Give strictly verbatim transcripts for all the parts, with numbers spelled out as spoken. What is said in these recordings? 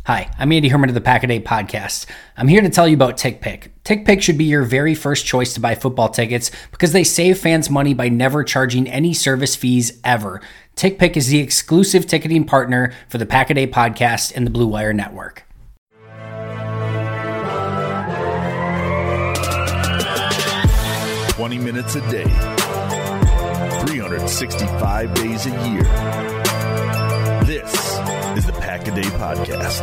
Hi, I'm Andy Herman of the Pack a Day podcast. I'm here to tell you about TickPick. TickPick should be your very first choice to buy football tickets because they save fans money by never charging any service fees ever. TickPick is the exclusive ticketing partner for the Pack a Day podcast and the Blue Wire Network. twenty minutes a day, three hundred sixty-five days a year. This is the Pack a Day podcast.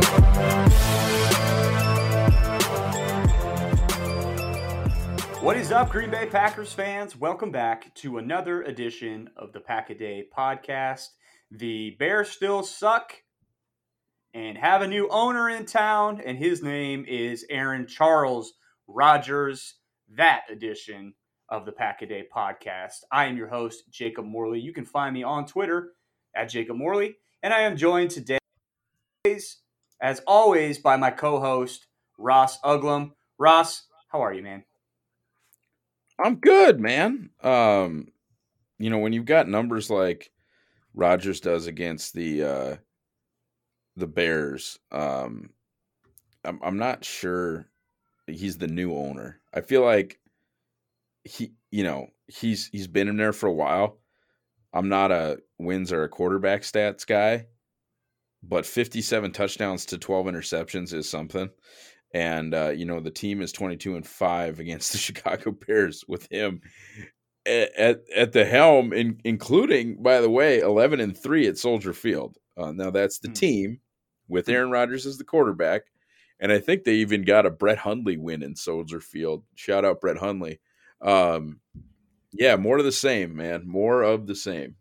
What is up, Green Bay Packers fans? Welcome back to another edition of the Pack a Day podcast. The Bears still suck and have a new owner in town, and his name is Aaron Charles Rodgers. That edition of the Pack a Day podcast. I am your host, Jacob Morley. You can find me on Twitter at Jacob Morley, and I am joined today, as always, by my co-host, Ross Uglum. Ross, how are you, man? I'm good, man. Um, you know, when you've got numbers like Rodgers does against the uh, the Bears, um, I'm, I'm not sure he's the new owner. I feel like he, you know, he's he's been in there for a while. I'm not a wins or a quarterback stats guy, but fifty-seven touchdowns to twelve interceptions is something. And, uh, you know, the team is twenty-two and five against the Chicago Bears with him at, at, at the helm, in, including, by the way, eleven and three at Soldier Field. Uh, now, that's the mm. team with Aaron Rodgers as the quarterback. And I think they even got a Brett Hundley win in Soldier Field. Shout out Brett Hundley. Um, yeah, more of the same, man. More of the same.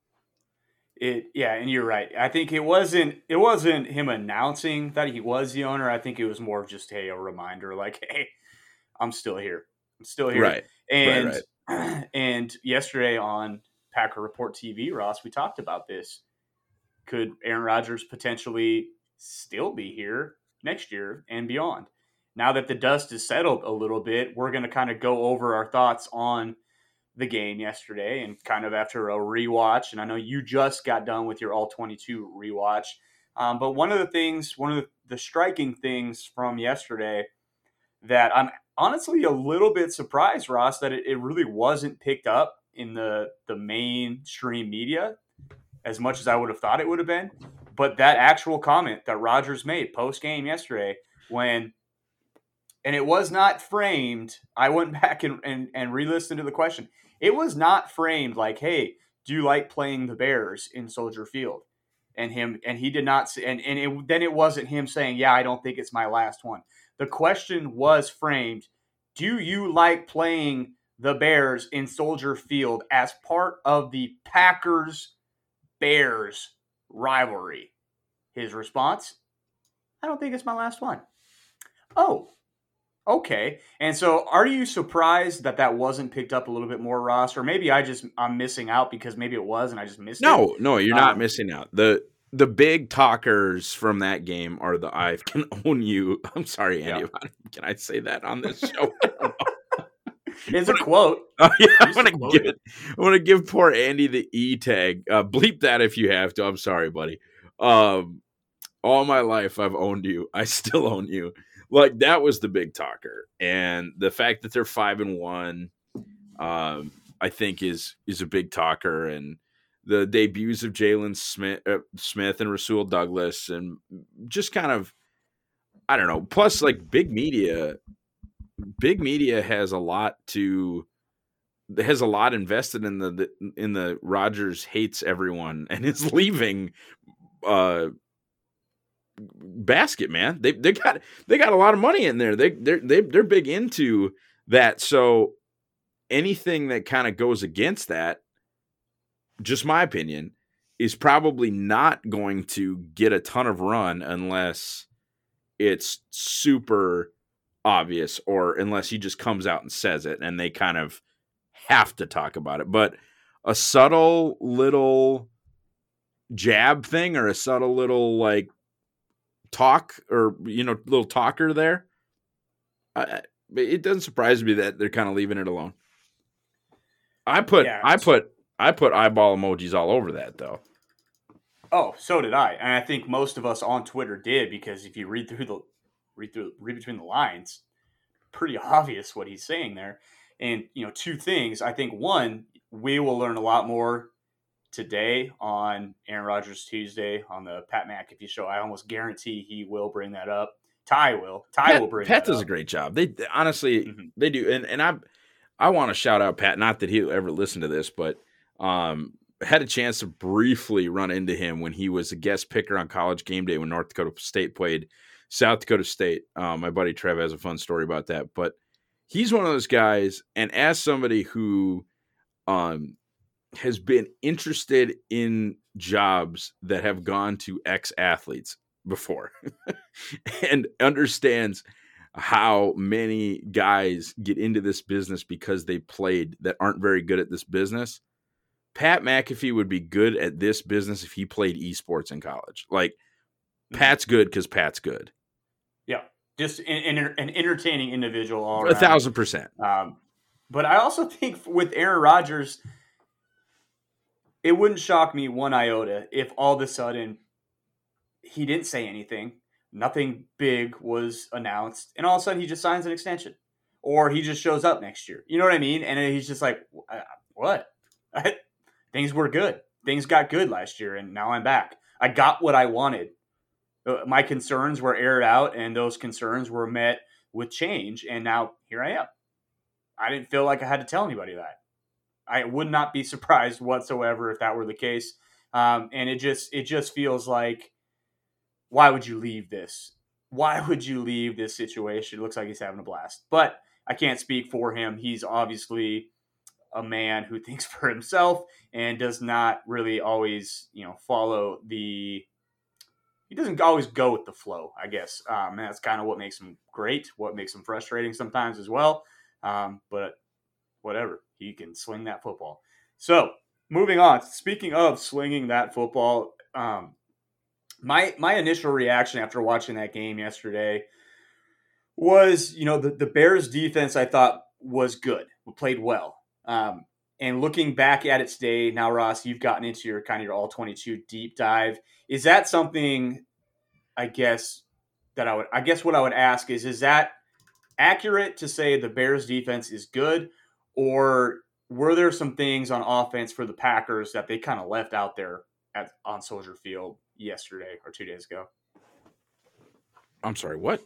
It yeah, and you're right. I think it wasn't it wasn't him announcing that he was the owner. I think it was more of just hey, a reminder, like, hey, I'm still here. I'm still here. Right. And right, right. and yesterday on Packer Report T V, Ross, we talked about this. Could Aaron Rodgers potentially still be here next year and beyond? Now that the dust is settled a little bit, we're going to kind of go over our thoughts on the game yesterday and kind of after a rewatch. And I know you just got done with your all twenty-two rewatch. Um, but one of the things, one of the, the striking things from yesterday that I'm honestly a little bit surprised, Ross, that it, it really wasn't picked up in the, the mainstream media as much as I would have thought it would have been. But that actual comment that Rodgers made post-game yesterday when, and it was not framed, I went back and, and, and re-listened to the question. It was not framed like, hey, do you like playing the Bears in Soldier Field? And him, and he did not say, and, and it, then it wasn't him saying, yeah, I don't think it's my last one. The question was framed, do you like playing the Bears in Soldier Field as part of the Packers-Bears rivalry? His response, I don't think it's my last one. Oh, okay. And so are you surprised that that wasn't picked up a little bit more, Ross? Or maybe I just, I'm missing out because maybe it was and I just missed no, it. No, no, you're um, not missing out. The the big talkers from that game are the I can own you. I'm sorry, Andy. Yeah. Can I say that on this show? It's a quote. Oh, yeah, I want to give it. I want to give poor Andy the E tag. Uh, bleep that if you have to. I'm sorry, buddy. Um, all my life I've owned you. I still own you. Like, that was the big talker, and the fact that they're five and one, um, I think is is a big talker. And the debuts of Jalen Smith, uh, Smith and Rasul Douglas, and just kind of, I don't know. Plus, like big media, big media has a lot to has a lot invested in the, the in the Rodgers hates everyone and is leaving. Uh, basket, man. They they got they got a lot of money in there. They they're they, they're big into that. So anything that kind of goes against that, just my opinion, is probably not going to get a ton of run unless it's super obvious or unless he just comes out and says it and they kind of have to talk about it. But a subtle little jab thing or a subtle little like talk or, you know, little talker there, I, it doesn't surprise me that they're kind of leaving it alone. I put, yeah, I put, I put eyeball emojis all over that though. Oh, so did I, and I think most of us on Twitter did, because if you read through the read through read between the lines, pretty obvious what he's saying there. And you know, two things. I think one, we will learn a lot more today on Aaron Rodgers Tuesday on the Pat McAfee show. I almost guarantee he will bring that up. Ty will. Ty Pat, will bring. Pat that does up. a great job. They honestly Mhm. they do, and and I I want to shout out Pat. Not that he'll ever listen to this, but um, had a chance to briefly run into him when he was a guest picker on College Game Day when North Dakota State played South Dakota State. Um, my buddy Trev has a fun story about that, but he's one of those guys. And as somebody who um, has been interested in jobs that have gone to ex-athletes before and understands how many guys get into this business because they played that aren't very good at this business. Pat McAfee would be good at this business if he played esports in college. Like, mm-hmm. Pat's good because Pat's good. Yeah, just an, an entertaining individual all A around. thousand percent. Um, but I also think with Aaron Rodgers, it wouldn't shock me one iota if all of a sudden he didn't say anything, nothing big was announced, and all of a sudden he just signs an extension, or he just shows up next year. You know what I mean? And he's just like, what? Things were good. Things got good last year, and now I'm back. I got what I wanted. My concerns were aired out, and those concerns were met with change, and now here I am. I didn't feel like I had to tell anybody that. I would not be surprised whatsoever if that were the case. Um, and it just it just feels like, why would you leave this? Why would you leave this situation? It looks like he's having a blast. But I can't speak for him. He's obviously a man who thinks for himself and does not really always, you know, follow the – he doesn't always go with the flow, I guess. Um, and that's kind of what makes him great, what makes him frustrating sometimes as well. Um, but whatever. He can sling that football. So, moving on. Speaking of slinging that football, um, my my initial reaction after watching that game yesterday was, you know, the, the Bears defense I thought was good, played well. Um, and looking back at it today, now, Ross, you've gotten into your kind of your all twenty-two deep dive. Is that something, I guess, that I would, I guess what I would ask is, is that accurate to say the Bears defense is good, or were there some things on offense for the Packers that they kind of left out there at on Soldier Field yesterday or two days ago? I'm sorry, what?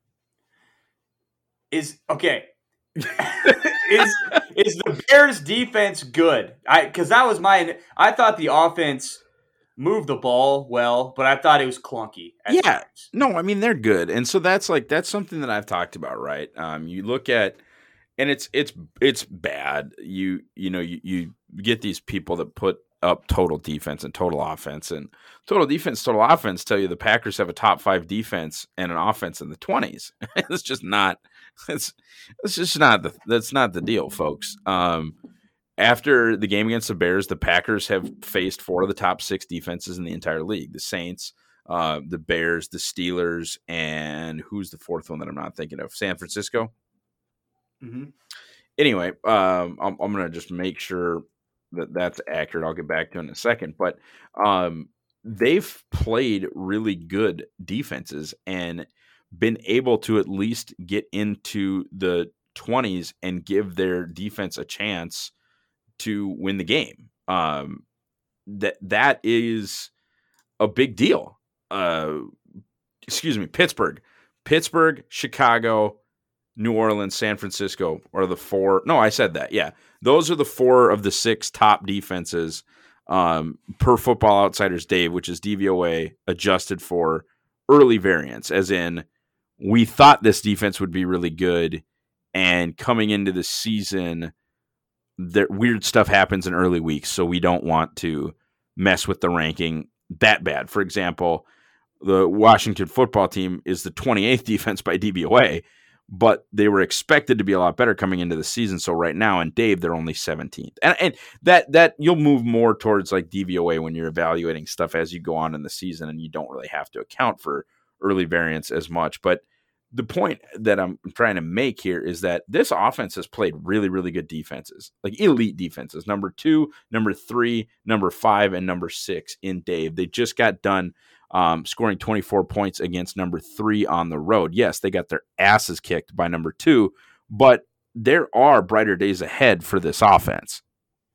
Is okay. is is the Bears defense good? I because that was my I thought the offense moved the ball well, but I thought it was clunky at yeah. times. No, I mean they're good. And so that's like that's something that I've talked about, right? Um, you look at and it's it's it's bad. You you know, you, you get these people that put up total defense and total offense, and total defense, total offense tell you the Packers have a top five defense and an offense in the twenties. It's just not it's it's just not the that's not the deal, folks. Um, after the game against the Bears, the Packers have faced four of the top six defenses in the entire league: the Saints, uh, the Bears, the Steelers, and who's the fourth one that I'm not thinking of? San Francisco. Mm-hmm. Anyway, um, I'm, I'm going to just make sure that that's accurate. I'll get back to it in a second. But um, they've played really good defenses and been able to at least get into the twenties and give their defense a chance to win the game. Um, that that is a big deal. Uh, excuse me, Pittsburgh, Pittsburgh, Chicago, New Orleans, San Francisco are the four. No, I said that. Yeah. Those are the four of the six top defenses um, per Football Outsiders Dave, which is D V O A adjusted for early variance, as in we thought this defense would be really good. And coming into the season, there, weird stuff happens in early weeks. So we don't want to mess with the ranking that bad. For example, the Washington football team is the twenty-eighth defense by D V O A. But they were expected to be a lot better coming into the season. So right now, and Dave, they're only seventeenth. And, and that that you'll move more towards like D V O A when you're evaluating stuff as you go on in the season, and you don't really have to account for early variance as much. But the point that I'm trying to make here is that this offense has played really, really good defenses, like elite defenses, number two, number three, number five, and number six in Dave. They just got done um, scoring twenty-four points against number three on the road. Yes, they got their asses kicked by number two, but there are brighter days ahead for this offense.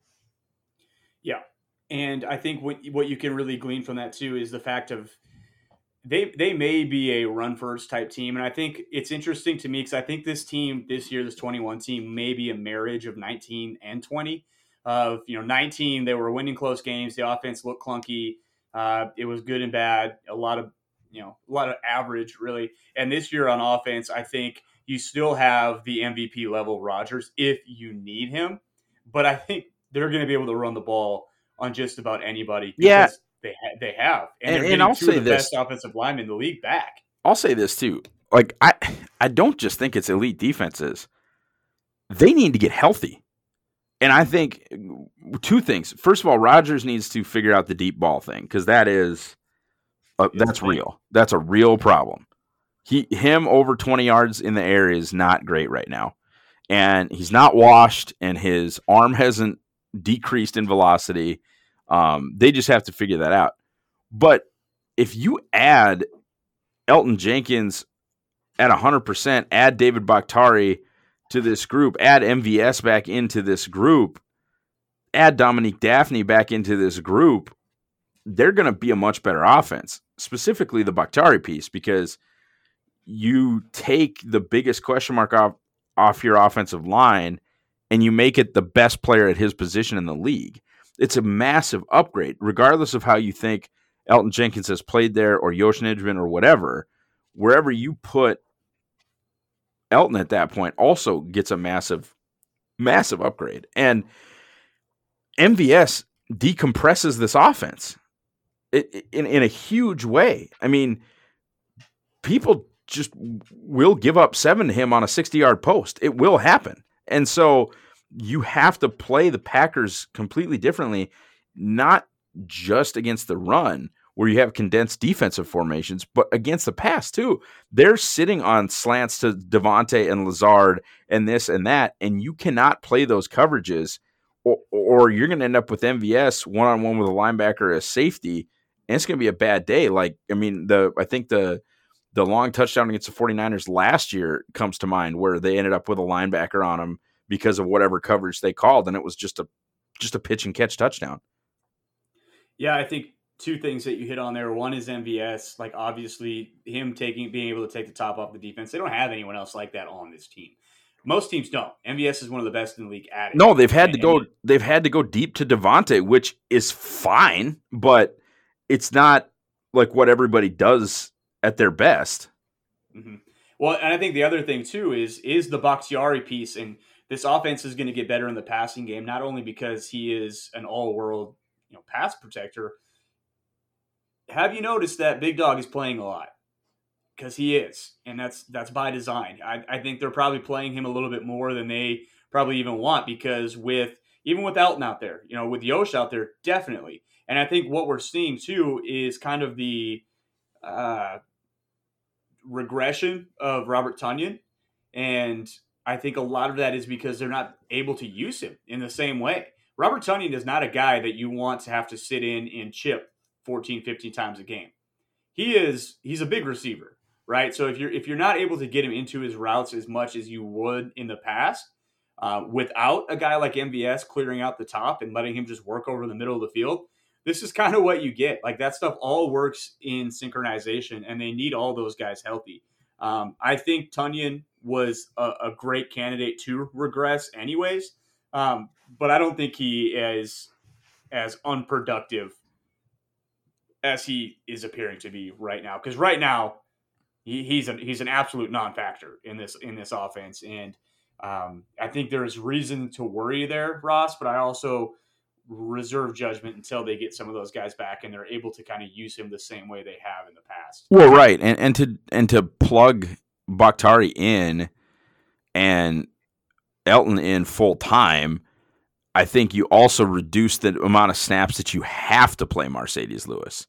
Yeah. And I think what, what you can really glean from that too is the fact of They they may be a run first type team, and I think it's interesting to me because I think this team this year, this twenty-one team, may be a marriage of nineteen and twenty. Of you know, nineteen they were winning close games, the offense looked clunky, uh, it was good and bad, a lot of you know a lot of average really. And this year on offense, I think you still have the M V P level Rodgers if you need him, but I think they're going to be able to run the ball on just about anybody. Yeah. They ha- they have, and, And- they're and getting I'll two say of the this. best offensive linemen in the league back. I'll say this too. Like I, I don't just think it's elite defenses. They need to get healthy. And I think two things. First of all, Rodgers needs to figure out the deep ball thing because that is uh, It's that's a thing. real. That's a real problem. He him over twenty yards in the air is not great right now. And he's not washed and his arm hasn't decreased in velocity. Um, they just have to figure that out. But if you add Elton Jenkins at one hundred percent, add David Bakhtiari to this group, add M V S back into this group, add Dominique Daphne back into this group, they're going to be a much better offense, specifically the Bakhtiari piece, because you take the biggest question mark off, off your offensive line and you make it the best player at his position in the league. It's a massive upgrade, regardless of how you think Elton Jenkins has played there or Yosh Nijman or whatever. Wherever you put Elton at that point also gets a massive, massive upgrade. And M V S decompresses this offense in, in, in a huge way. I mean, people just will give up seven to him on a sixty-yard post. It will happen. And so you have to play the Packers completely differently, not just against the run where you have condensed defensive formations, but against the pass too. They're sitting on slants to Devontae and Lazard and this and that, and you cannot play those coverages or, or you're going to end up with M V S one-on-one with a linebacker or a safety, and it's going to be a bad day. Like, I mean, the I think the the long touchdown against the 49ers last year comes to mind where they ended up with a linebacker on them because of whatever coverage they called, and it was just a just a pitch and catch touchdown. Yeah, I think two things that you hit on there. One is M V S, like obviously him taking being able to take the top off the defense. They don't have anyone else like that on this team. Most teams don't. M V S is one of the best in the league at it. No, they've had And- to go. and- They've had to go deep to Devontae, which is fine, but it's not like what everybody does at their best. Mhm. Well, and I think the other thing too is is the Bakhtiari piece, and this offense is going to get better in the passing game, not only because he is an all-world, you know, pass protector. Have you noticed that Big Dog is playing a lot? Because he is, and that's that's by design. I, I think they're probably playing him a little bit more than they probably even want, because with even with Elton out there, you know, with Yosh out there, definitely. And I think what we're seeing too is kind of the uh, regression of Robert Tonyan, and I think a lot of that is because they're not able to use him in the same way. Robert Tonyan is not a guy that you want to have to sit in and chip fourteen, fifteen times a game. He is he's a big receiver, right? So if you're if you're not able to get him into his routes as much as you would in the past, uh, without a guy like M V S clearing out the top and letting him just work over the middle of the field, this is kind of what you get. Like, that stuff all works in synchronization, and they need all those guys healthy. Um, I think Tonyan was a, a great candidate to regress anyways, um, but I don't think he is as unproductive as he is appearing to be right now. Because right now, he, he's an he's an absolute non-factor in this in this offense, and um, I think there's reason to worry there, Ross. But I also reserve judgment until they get some of those guys back and they're able to kind of use him the same way they have in the past. Well, right, and and to and to plug Bakhtiari in and Elton in full time, I think you also reduce the amount of snaps that you have to play Mercedes Lewis.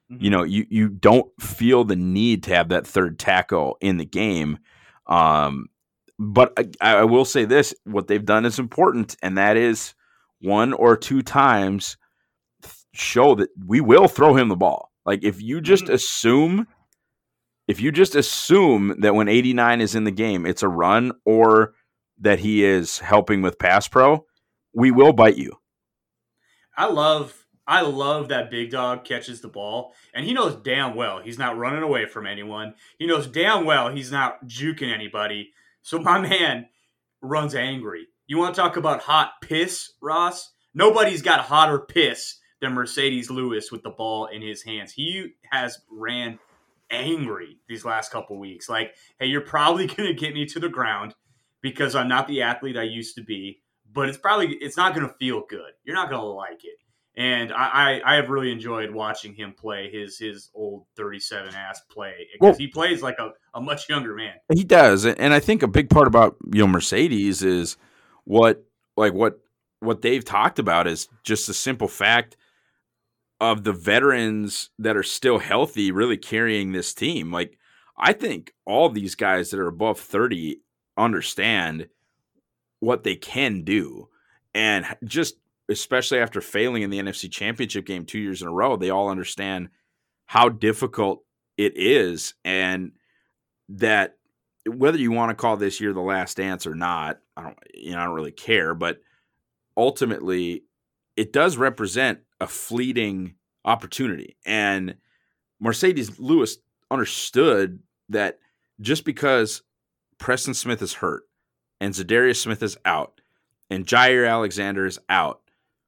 Mm-hmm. You know, you, you don't feel the need to have that third tackle in the game. Um, but I, I will say this, what they've done is important, and that is one or two times show that we will throw him the ball. Like if you just mm-hmm. assume, if you just assume that when eighty-nine is in the game, it's a run or that he is helping with pass pro, we will bite you. I love, I love that big dog catches the ball, and he knows damn well he's not running away from anyone. He knows damn well he's not juking anybody. So my man runs angry. You want to talk about hot piss, Ross? Nobody's got hotter piss than Marcedes Lewis with the ball in his hands. He has ran angry these last couple weeks. Like, hey, you're probably going to get me to the ground because I'm not the athlete I used to be, but it's probably, it's not going to feel good. You're not going to like it. And I, I, I have really enjoyed watching him play his his old thirty-seven ass play because well, he plays like a, a much younger man. He does, and I think a big part about you know Marcedes is what like what what they've talked about is just the simple fact of the veterans that are still healthy really carrying this team. Like I think all these guys that are above thirty understand what they can do, and just. Especially after failing in the N F C Championship game two years in a row, they all understand how difficult it is, and that whether you want to call this year the last dance or not, I don't, you know, I don't really care. But ultimately, it does represent a fleeting opportunity, and Marcedes Lewis understood that just because Preston Smith is hurt and Zadarius Smith is out and Jair Alexander is out,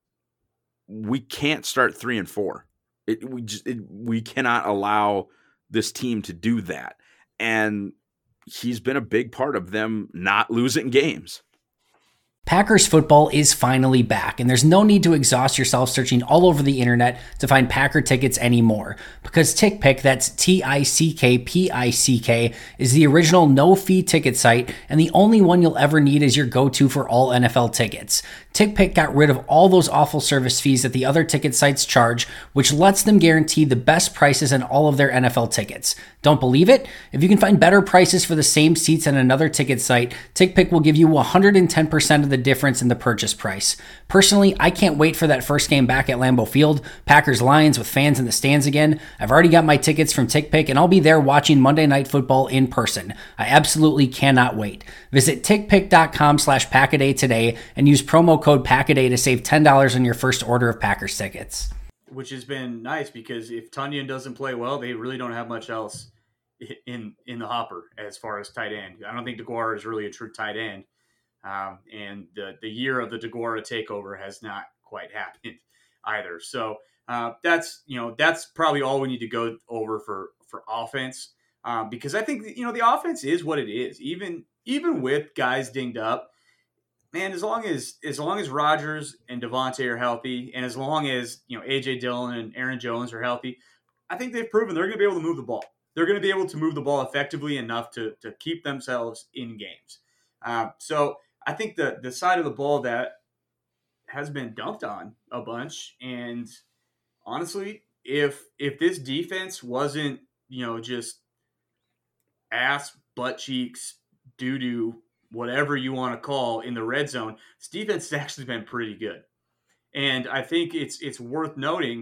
we can't start three and four. It, we just it, we cannot allow this team to do that, and he's been a big part of them not losing games. Packers football is finally back, and there's no need to exhaust yourself searching all over the internet to find Packer tickets anymore, because TickPick, that's T I C K P I C K, is the original no-fee ticket site, and the only one you'll ever need as your go-to for all N F L tickets. TickPick got rid of all those awful service fees that the other ticket sites charge, which lets them guarantee the best prices on all of their N F L tickets. Don't believe it? If you can find better prices for the same seats on another ticket site, TickPick will give you one hundred ten percent of the difference in the purchase price. Personally, I can't wait for that first game back at Lambeau Field, Packers Lions with fans in the stands again. I've already got my tickets from TickPick, and I'll be there watching Monday Night Football in person. I absolutely cannot wait. Visit tickpick.com slash Packaday today and use promo code Packaday to save ten dollars on your first order of Packers tickets. Which has been nice because if Tonyan doesn't play well, they really don't have much else in in the hopper as far as tight end. I don't think DeGuara is really a true tight end. Um, and the, the year of the DeGuara takeover has not quite happened either. So uh, that's, you know, that's probably all we need to go over for, for offense um, because I think, you know, the offense is what it is. Even, even with guys dinged up, man, as long as, as long as Rodgers and Devontae are healthy and as long as, you know, A J Dillon and Aaron Jones are healthy, I think they've proven they're going to be able to move the ball. They're going to be able to move the ball effectively enough to, to keep themselves in games. Um, so, I think the, the side of the ball that has been dunked on a bunch, and honestly, if if this defense wasn't, you know, just ass, butt cheeks, doo-doo, whatever you want to call in the red zone, this defense has actually been pretty good. And I think it's it's worth noting,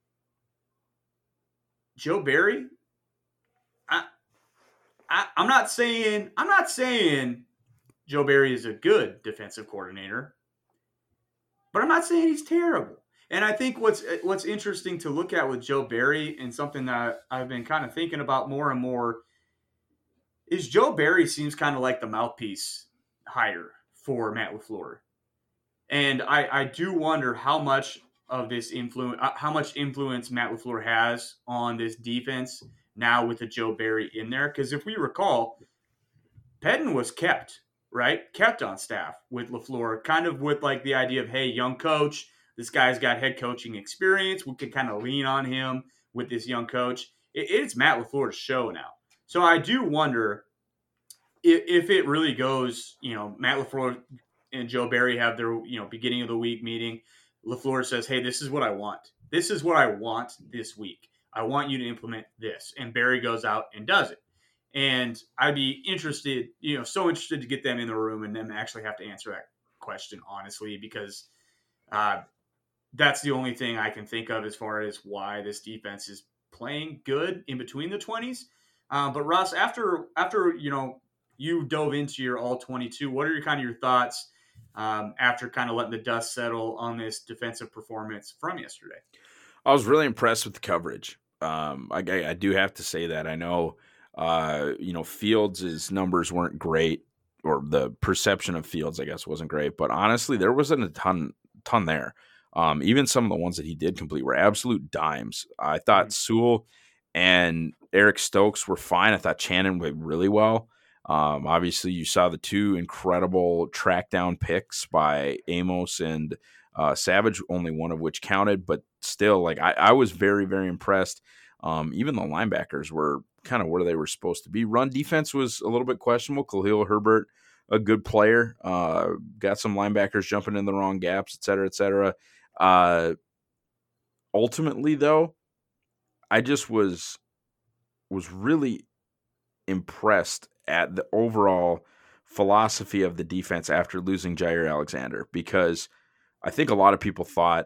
Joe Barry, I, I I'm not saying I'm not saying Joe Barry is a good defensive coordinator, but I'm not saying he's terrible. And I think what's what's interesting to look at with Joe Barry and something that I've been kind of thinking about more and more is Joe Barry seems kind of like the mouthpiece hire for Matt LaFleur. And I, I do wonder how much of this influence, how much influence Matt LaFleur has on this defense now with the Joe Barry in there. Because if we recall, Pettine was kept. Right? Kept on staff with LaFleur, kind of with like the idea of, hey, young coach, this guy's got head coaching experience. We could kind of lean on him with this young coach. It, it's Matt LaFleur's show now. So I do wonder if, if it really goes, you know, Matt LaFleur and Joe Barry have their, you know, beginning of the week meeting. LaFleur says, hey, this is what I want. This is what I want this week. I want you to implement this. And Barry goes out and does it. And I'd be interested, you know, so interested to get them in the room and them actually have to answer that question honestly, because uh, that's the only thing I can think of as far as why this defense is playing good in between the twenties. Uh, but Russ, after after you know you dove into your all twenty-two, what are your kind of your thoughts um, after kind of letting the dust settle on this defensive performance from yesterday? I was really impressed with the coverage. Um, I, I do have to say that. I know, uh, you know, Fields' numbers weren't great, or the perception of Fields, I guess, wasn't great. But honestly, there wasn't a ton, ton there. Um, even some of the ones that he did complete were absolute dimes. I thought mm-hmm. Sewell and Eric Stokes were fine. I thought Channon played really well. Um, obviously, you saw the two incredible track down picks by Amos and uh, Savage, only one of which counted. But still, like I, I was very, very impressed. Um, even the linebackers were kind of where they were supposed to be. Run defense was a little bit questionable. Khalil Herbert, a good player, uh, got some linebackers jumping in the wrong gaps, et cetera, et cetera. Uh, ultimately, though, I just was was really impressed at the overall philosophy of the defense after losing Jair Alexander, because I think a lot of people thought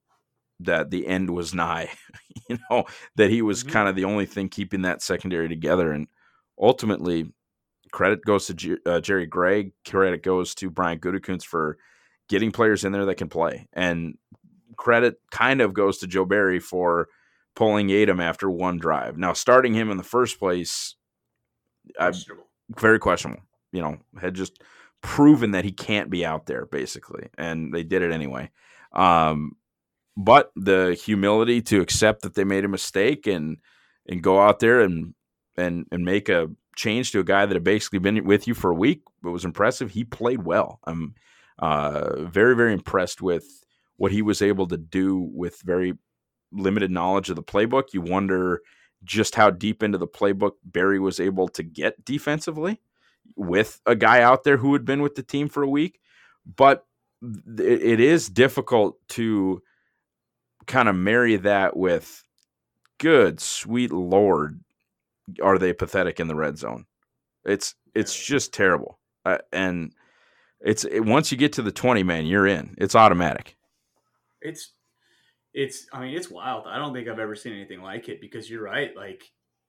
that the end was nigh, you know, that he was mm-hmm. kind of the only thing keeping that secondary together. And ultimately, credit goes to G- uh, Jerry Gregg, credit goes to Brian Gutekunst for getting players in there that can play. And credit kind of goes to Joe Barry for pulling Yadam after one drive. Now, starting him in the first place, questionable. I, very questionable. You know, had just proven that he can't be out there, basically. And they did it anyway. Um, but the humility to accept that they made a mistake and and go out there and and and make a change to a guy that had basically been with you for a week, it was impressive. He played well. I'm uh, very, very impressed with what he was able to do with very limited knowledge of the playbook. You wonder just how deep into the playbook Barry was able to get defensively with a guy out there who had been with the team for a week. But it, it is difficult to kind of marry that with, good sweet Lord, are they pathetic in the red zone? It's it's just terrible. Uh, and it's it, once you get to the twenty, man, you're in. It's automatic. It's It's, I mean, it's wild. I don't think I've ever seen anything like it, because you're right. Like,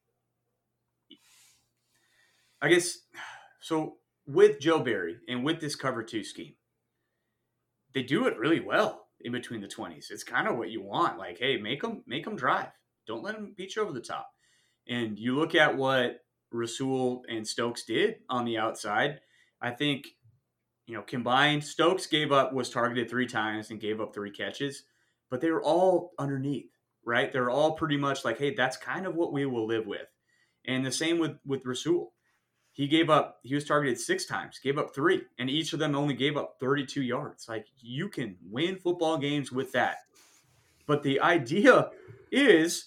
I guess, so with Joe Barry and with this cover two scheme, they do it really well in between the twenties. It's kind of what you want. Like, hey, make them, make them drive. Don't let them beat you over the top. And you look at what Rasul and Stokes did on the outside. I think, you know, combined, Stokes gave up, was targeted three times and gave up three catches. But they were all underneath, right? They're all pretty much like, hey, that's kind of what we will live with. And the same with, with Rasul. He gave up, he was targeted six times, gave up three, and each of them only gave up thirty-two yards. Like, you can win football games with that. But the idea is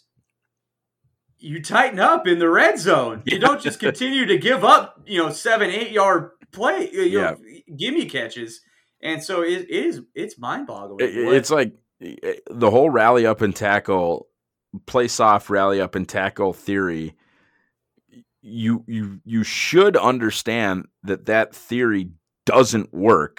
you tighten up in the red zone. You don't just continue to give up, you know, seven, eight yard play, you yeah. know, gimme catches. And so it, it is, it's mind boggling. It, it's like, the whole rally up and tackle, play soft, rally up and tackle theory, you you you should understand that that theory doesn't work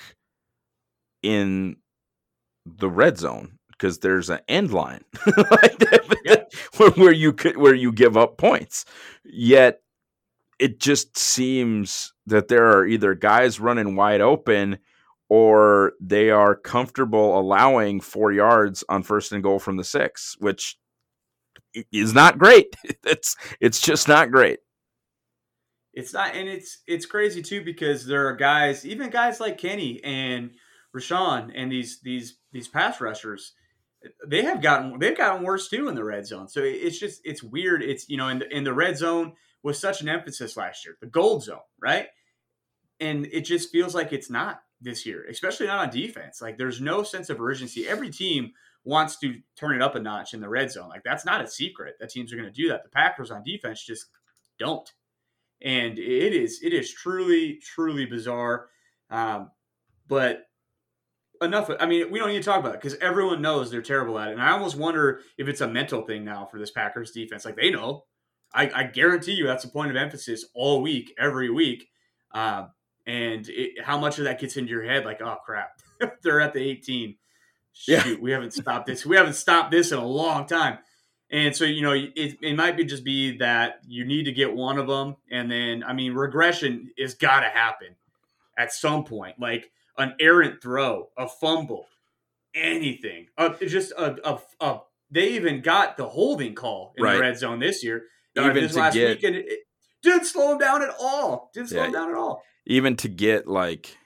in the red zone, because there's an end line like that, yeah. where, where you could where you give up points. Yet it just seems that there are either guys running wide open, or they are comfortable allowing four yards on first and goal from the six, which is not great. It's it's just not great. It's not, and it's it's crazy too, because there are guys, even guys like Kenny and Rashawn and these these these pass rushers, they have gotten they've gotten worse too in the red zone. So it's just it's weird. It's, you know, in the, in the red zone was such an emphasis last year, the gold zone, right? And it just feels like it's not this year, especially not on defense. Like, there's no sense of urgency. Every team wants to turn it up a notch in the red zone. Like, that's not a secret that teams are going to do that. The Packers on defense just don't. And it is, it is truly, truly bizarre. Um, but enough. I mean, we don't need to talk about it because everyone knows they're terrible at it. And I almost wonder if it's a mental thing now for this Packers defense. Like, they know. I, I guarantee you that's a point of emphasis all week, every week. Uh, and it, how much of that gets into your head? Like, oh, crap. They're at the eighteen. Shoot, yeah. we haven't stopped this. We haven't stopped this in a long time. And so, you know, it, it might be just be that you need to get one of them. And then, I mean, regression is got to happen at some point. Like an errant throw, a fumble, anything. Uh, just a, a, a, they even got the holding call in right. the red zone this year. Even this to last get, week, and it, it didn't slow him down at all. Didn't slow yeah, him down at all. Even to get like,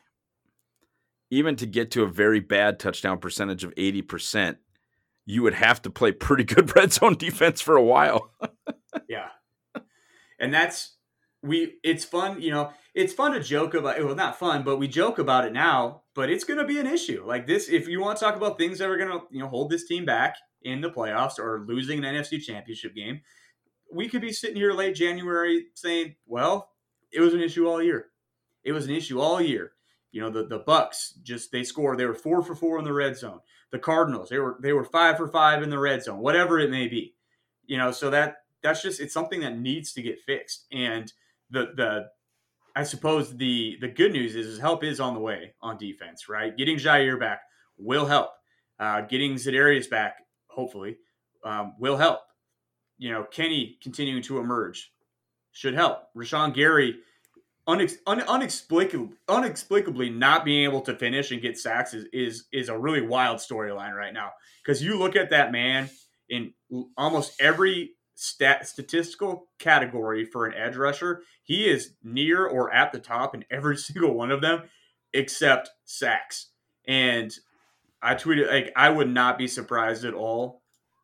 even to get to a very bad touchdown percentage of eighty percent, you would have to play pretty good red zone defense for a while. Yeah. And that's, we, it's fun, you know, it's fun to joke about, well, not fun, but we joke about it now, but it's going to be an issue. Like this, if you want to talk about things that are going to, you know, hold this team back in the playoffs or losing an N F C championship game, we could be sitting here late January saying, well, it was an issue all year. It was an issue all year. You know, the, the Bucks just, they scored, they were four for four in the red zone. The Cardinals, they were, they were five for five in the red zone, whatever it may be, you know, so that, that's just, it's something that needs to get fixed. And the, the, I suppose the, the good news is, is help is on the way on defense, right? Getting Jair back will help. Uh, getting Za'Darius back, hopefully, um, will help. You know, Kenny continuing to emerge should help. Rashawn Gary, Unex- un- unexplicably, unexplicably not being able to finish and get sacks is is, is a really wild storyline right now. Because you look at that man in almost every stat statistical category for an edge rusher, he is near or at the top in every single one of them, except sacks. And I tweeted, like, I would not be surprised at all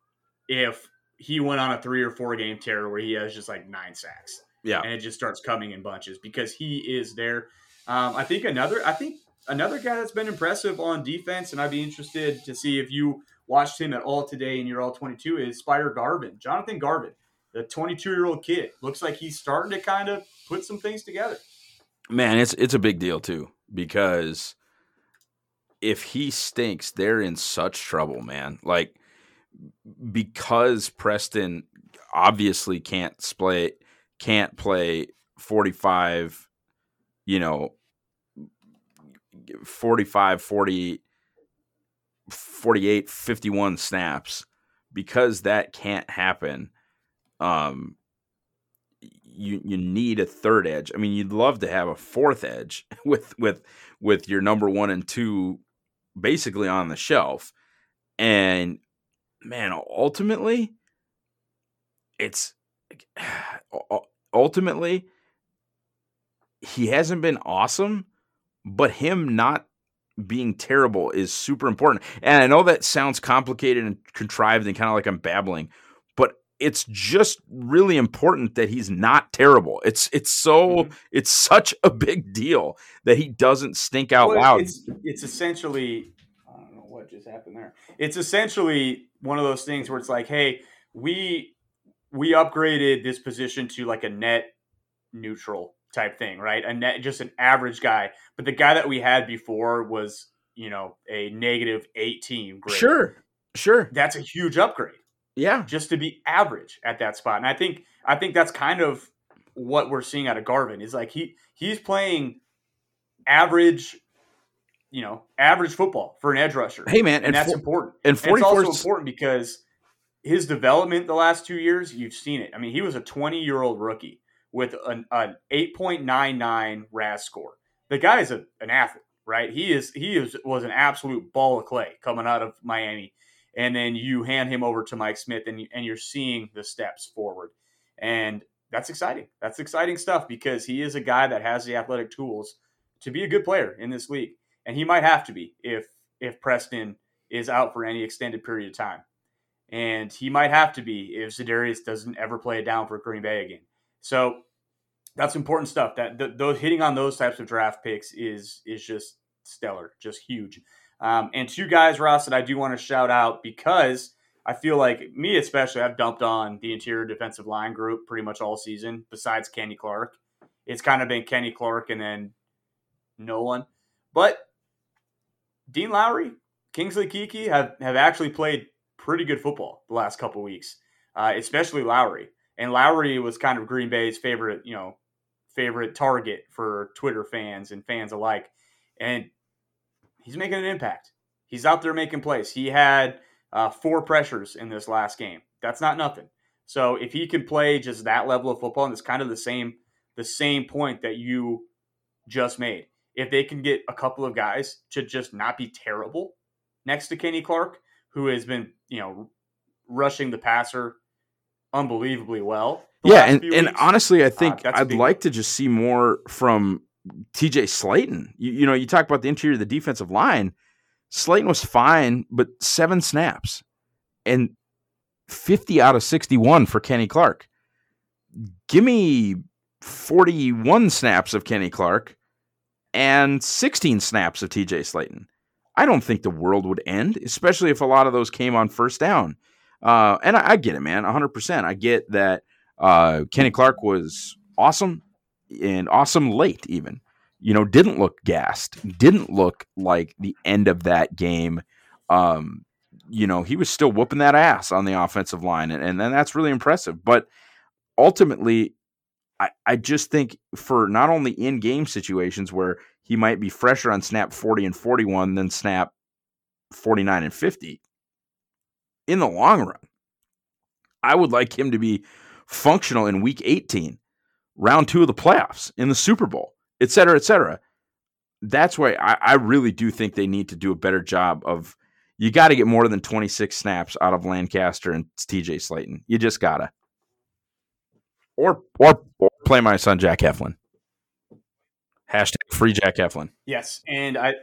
if he went on a three or four game tear where he has just like nine sacks. Yeah. And it just starts coming in bunches because he is there. Um, I think another, I think another guy that's been impressive on defense, and I'd be interested to see if you watched him at all today in your all twenty-two, is Spider Garvin, Jonathan Garvin, the twenty-two year old kid. Looks like he's starting to kind of put some things together. Man, it's, it's a big deal too, because if he stinks, they're in such trouble, man. Like, because Preston obviously can't play, can't play forty-five, you know, forty-five, forty, forty-eight, fifty-one snaps, because that can't happen. Um, you, you need a third edge. I mean, you'd love to have a fourth edge with, with, with your number one and two basically on the shelf. And man, ultimately it's ultimately he hasn't been awesome, but him not being terrible is super important. And I know that sounds complicated and contrived and kind of like I'm babbling, but it's just really important that he's not terrible. It's it's so mm-hmm. it's such a big deal that he doesn't stink out well, loud. It's, it's essentially, I don't know what just happened there. It's essentially one of those things where it's like, hey, we we upgraded this position to like a net neutral type thing, right? A net, just an average guy. But the guy that we had before was, you know, a negative eighteen grade. Sure, sure. That's a huge upgrade. Yeah, just to be average at that spot. And I think I think that's kind of what we're seeing out of Garvin is like he he's playing average, you know, average football for an edge rusher. Hey man, and, and that's for, important. And, and it's also important because his development the last two years, you've seen it. I mean, he was a twenty-year-old rookie with an, an eight point nine nine R A S score. The guy is a, an athlete, right? He is he is was an absolute ball of clay coming out of Miami. And then you hand him over to Mike Smith, and, and you're seeing the steps forward. And that's exciting. That's exciting stuff because he is a guy that has the athletic tools to be a good player in this league. And he might have to be if if Preston is out for any extended period of time. And he might have to be if Za'Darius doesn't ever play it down for Green Bay again. So that's important stuff. That th- those hitting on those types of draft picks is is just stellar, just huge. Um, and two guys, Ross, that I do want to shout out because I feel like me especially, I've dumped on the interior defensive line group pretty much all season besides Kenny Clark. It's kind of been Kenny Clark and then no one. But Dean Lowry, Kingsley Keke have, have actually played pretty good football the last couple weeks, uh, especially Lowry. And Lowry was kind of Green Bay's favorite, you know, favorite target for Twitter fans and fans alike. And he's making an impact. He's out there making plays. He had uh, four pressures in this last game. That's not nothing. So if he can play just that level of football, and it's kind of the same the same point that you just made, if they can get a couple of guys to just not be terrible next to Kenny Clark, who has been, you know, rushing the passer unbelievably well. Yeah, and, and honestly, I think uh, I'd like to just see more from T J Slaton. You, you know, you talk about the interior of the defensive line. Slaton was fine, but seven snaps and fifty out of sixty-one for Kenny Clark. Give me forty-one snaps of Kenny Clark and sixteen snaps of T J Slaton. I don't think the world would end, especially if a lot of those came on first down. Uh, and I, I get it, man, one hundred percent. I get that uh, Kenny Clark was awesome and awesome late even. You know, didn't look gassed, didn't look like the end of that game. Um, you know, he was still whooping that ass on the offensive line, and, and, and that's really impressive. But ultimately, I, I just think for not only in-game situations where he might be fresher on snap forty and forty-one than snap forty-nine and fifty, in the long run, I would like him to be functional in week eighteen, round two of the playoffs, in the Super Bowl, et cetera, et cetera. That's why I, I really do think they need to do a better job of, you got to get more than twenty-six snaps out of Lancaster and T J Slaton. You just got to. Or, or or play my son Jack Heflin. Hashtag free Jack Heflin. Yes, and I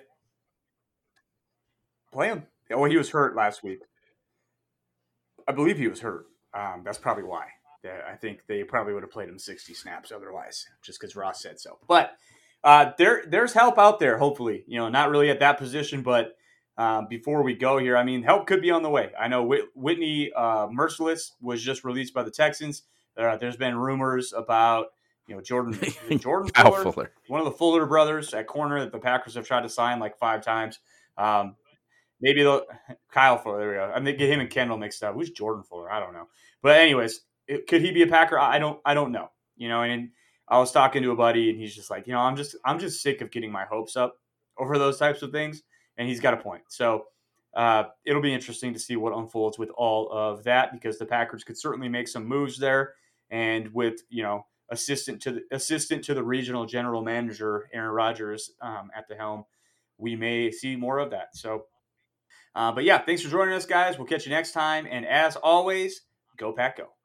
play him. Oh, he was hurt last week. I believe he was hurt. Um, that's probably why. I think they probably would have played him sixty snaps otherwise, just because Ross said so. But uh, there, there's help out there, hopefully. You know, not really at that position, but uh, before we go here, I mean, help could be on the way. I know Whit- Whitney uh, Merciless was just released by the Texans. Uh, there's been rumors about, you know, Jordan Jordan Fuller, Fuller, one of the Fuller brothers at corner that the Packers have tried to sign like five times. Um, maybe they'll Kyle Fuller. There we go. I'm gonna get him and Kendall mixed up. Who's Jordan Fuller? I don't know. But anyways, it, could he be a Packer? I don't. I don't know. You know, and I was talking to a buddy, and he's just like, you know, I'm just I'm just sick of getting my hopes up over those types of things, and he's got a point. So uh, it'll be interesting to see what unfolds with all of that, because the Packers could certainly make some moves there. And with, you know, assistant to the assistant to the regional general manager, Aaron Rodgers, um, at the helm, we may see more of that. So, uh, but yeah, thanks for joining us, guys. We'll catch you next time. And as always, go Pack Go.